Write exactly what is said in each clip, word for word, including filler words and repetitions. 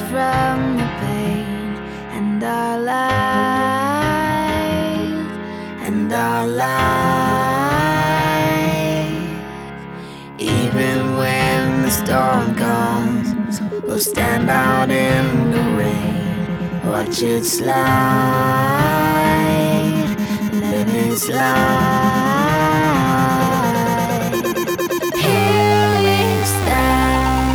from the pain and our life, and our life. Even when the storm comes, we'll stand out in the rain, watch it slide, let it slide. Here we stand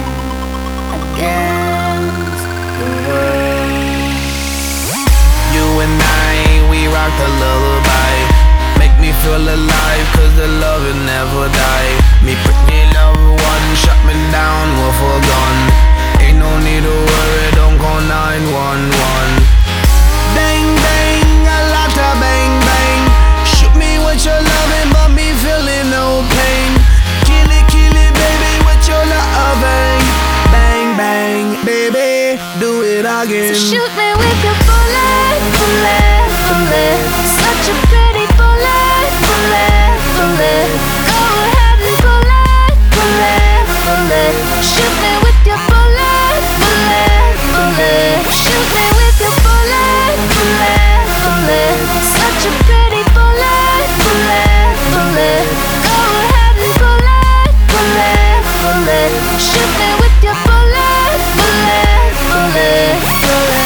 against the world. You and I, we rock the lullaby. Make me feel alive, cause the love will never die. Me pretty loved one shot me down with a gun. Ain't no need to worry, don't call nine one one. Bang bang, a lot of bang bang. Shoot me with your loving, but me feeling no pain. Kill it, kill it, baby, with your loving. Bang bang, baby, do it again. So shoot me with your bullet, bullet, bullet. Such a pretty bullet, bullet, bullet. Go ahead and bullet, bullet, bullet. Shoot me with your bullet, bullet, bullet. Shoot me with your bullet, bullet, bullet. Such a pretty bullet, bullet, bullet. Go ahead and bullet, bullet, bullet. Shoot me with your bullet, bullet, bullet, bullet.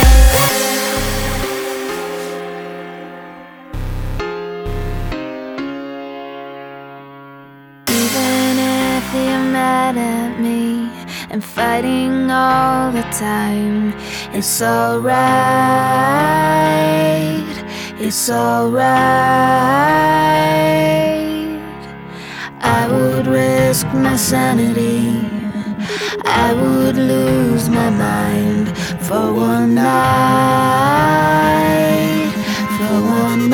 Even if you're mad at me and fighting all the time, it's alright, it's alright. I would risk my sanity, I would lose my mind for one night, for one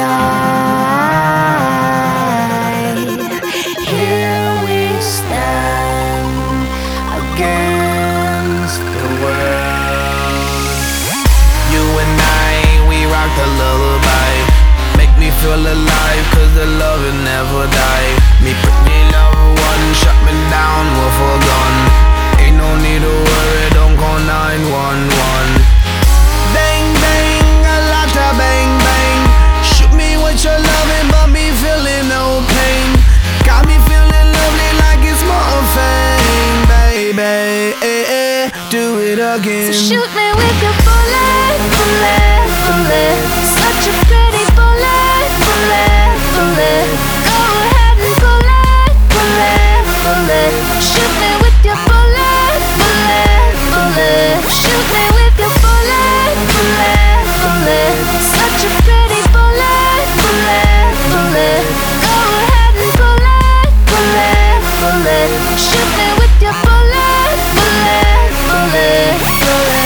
night. Here we stand against the world. You and I, we rock the lullaby. Make me feel alive, cause the love will never die. Me pretty loved one shot me down with a gun. Ain't no need to worry, don't call nine one one. Bang bang, a lot of bang bang. Shoot me with your loving, but me feeling no pain. Got me feeling lovely like it's morphine, baby. Eh, eh, do it again. So shoot me with your bullet, bullet, bullet. Such a pretty bullet, bullet, bullet. Go ahead and bullet, bullet, bullet. Shoot me with your bullet, bullet, bullet. Shoot me with your bullet, bullet, bullet. Such a pretty bullet, bullet, bullet. Go ahead and bullet, bullet, bullet. Shoot me with your bullet, bullet, bullet, bullet.